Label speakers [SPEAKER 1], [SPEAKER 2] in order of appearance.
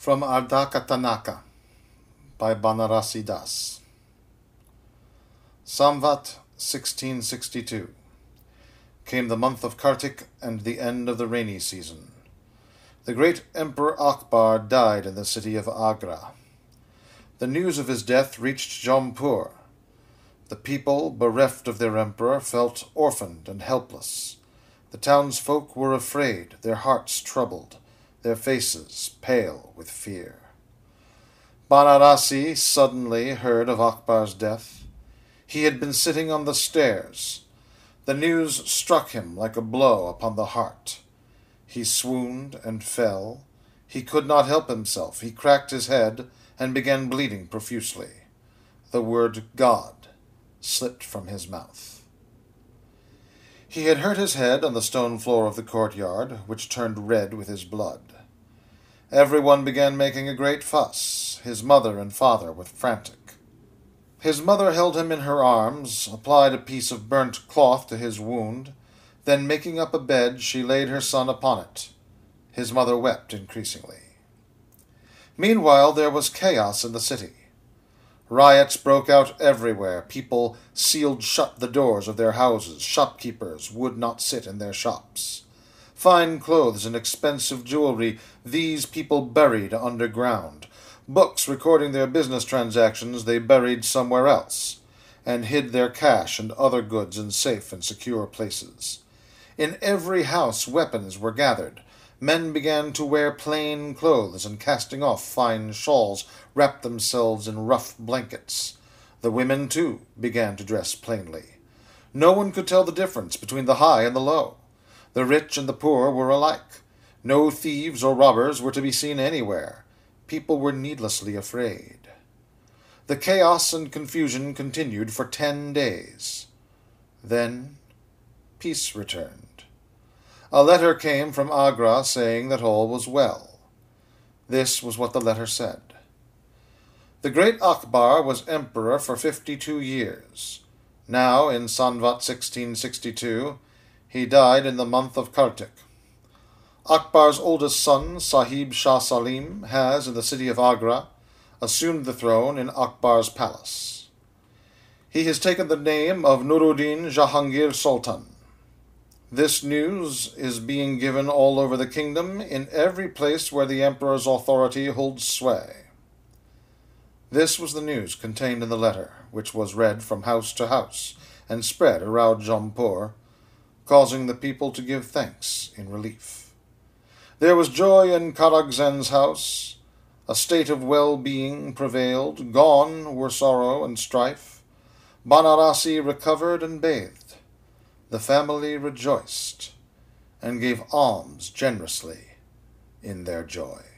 [SPEAKER 1] From Ardaka Tanaka by Banarasi Das. Samvat 1662. Came the month of Kartik and the end of the rainy season. The great Emperor Akbar died in the city of Agra. The news of his death reached Jaunpur. The people, bereft of their emperor, felt orphaned and helpless. The townsfolk were afraid, their hearts troubled, their faces pale with fear. Banarasi suddenly heard of Akbar's death. He had been sitting on the stairs. The news struck him like a blow upon the heart. He swooned and fell. He could not help himself. He cracked his head and began bleeding profusely. The word God slipped from his mouth. He had hurt his head on the stone floor of the courtyard, which turned red with his blood. Everyone began making a great fuss. His mother and father were frantic. His mother held him in her arms, applied a piece of burnt cloth to his wound, then making up a bed, she laid her son upon it. His mother wept increasingly. Meanwhile, there was chaos in the city. Riots broke out everywhere. People sealed shut the doors of their houses. Shopkeepers would not sit in their shops. Fine clothes and expensive jewelry, these people buried underground. Books recording their business transactions they buried somewhere else, and hid their cash and other goods in safe and secure places. In every house weapons were gathered. Men began to wear plain clothes and, casting off fine shawls, wrapped themselves in rough blankets. The women, too, began to dress plainly. No one could tell the difference between the high and the low. The rich and the poor were alike. No thieves or robbers were to be seen anywhere. People were needlessly afraid. The chaos and confusion continued for 10 days. Then peace returned. A letter came from Agra saying that all was well. This was what the letter said. The great Akbar was emperor for 52 years. Now, in Samvat 1662, he died in the month of Kartik. Akbar's oldest son, Sahib Shah Salim, has, in the city of Agra, assumed the throne in Akbar's palace. He has taken the name of Nuruddin Jahangir Sultan. This news is being given all over the kingdom, in every place where the emperor's authority holds sway. This was the news contained in the letter, which was read from house to house and spread around Jaunpur, causing the people to give thanks in relief. There was joy in Karagzen's house. A state of well-being prevailed. Gone were sorrow and strife. Banarasi recovered and bathed. The family rejoiced and gave alms generously in their joy.